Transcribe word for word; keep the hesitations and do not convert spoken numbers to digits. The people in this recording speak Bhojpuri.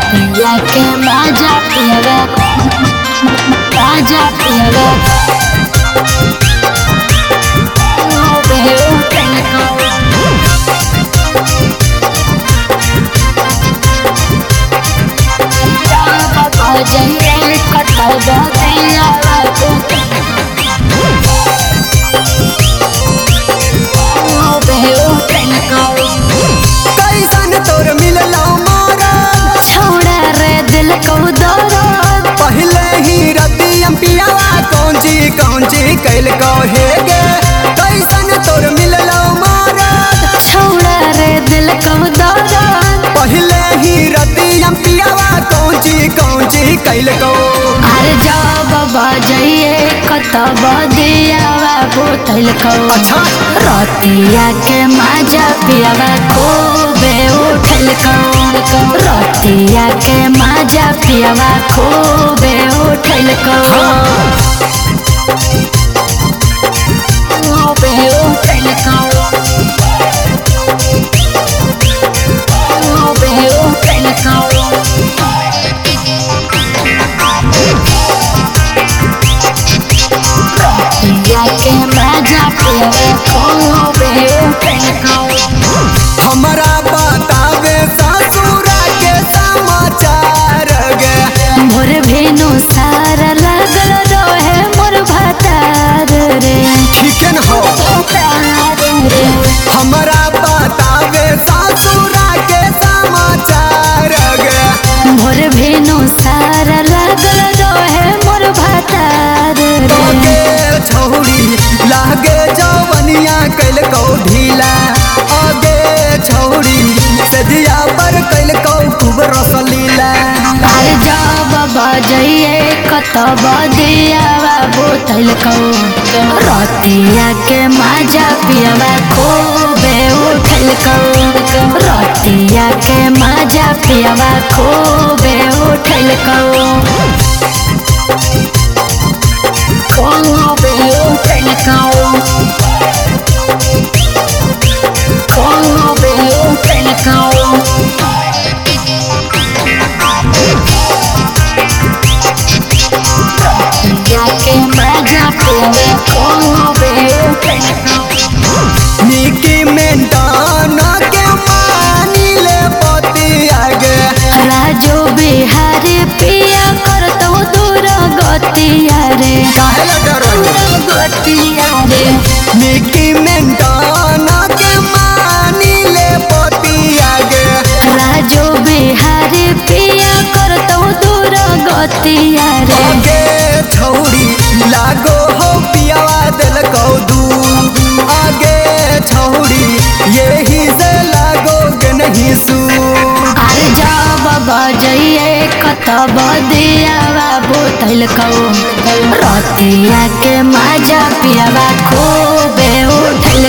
पिया के माजा पियावा माजा पियावा ओ बे उठल को बाबा जंगल कटवा पियावा ओ बे उठल को कैसन तोर मिलला मारा छोड़ा रे दिल को दौड़त पहले ही रतियम पियावा कौन ची कौन ची कैल को हे गे कैसन तोर मिलला मारा छोड़ा रे दिल को दौड़त पहले ही रतियम पियावा कौन ची कौन ची कैल को अरे जब बजाइए कतब दियावा बोतल को अच्छा रतिया के माजा पियावा खूबे उठल को रतिया के माजा पियावा खूबे उठल को खूबे उठल को खूबे उठल को पिया के माजा पियावा खूबे उठल को हमारा बतावे ससुरा के समाचार गे मोर भेनु सारा लागल रहे मोर भातार रे ठीक न हो रे हमारा बतावे ससुरा के समाचार गे मोर भेनु सारा लागल रहे मोर भातार रे आगे छौड़ी लागे जवनिया कैल को ढीला आगे छौड़ी सदिया पर कैल को खूब रसलीला अरे जब बजाइए कतब दियावा बोतल को रतिया के माजा पियावा खूबे उठल को रतिया के माजा पियावा खूबे उठल को खूबे उठल को खूबे उठल को जाके मजा पियावा खूबे उठल को निकी में दाना के मानी ले पति आगे राजू बिहारी पिया करतो दूर गतिया रे काहे डरो गतिया रे निकी में दाना के मानी ले पति आगे राजू बिहारी पिया करतो दूर गतिया रे आगे छौड़ी लागो हो पियावा दिल को दू आगे छौड़ी यही से लागो के नहीं सू अरे जब बजाइए कतब दियावा बोतल को रतिया के माजा पियावा खूबे उठल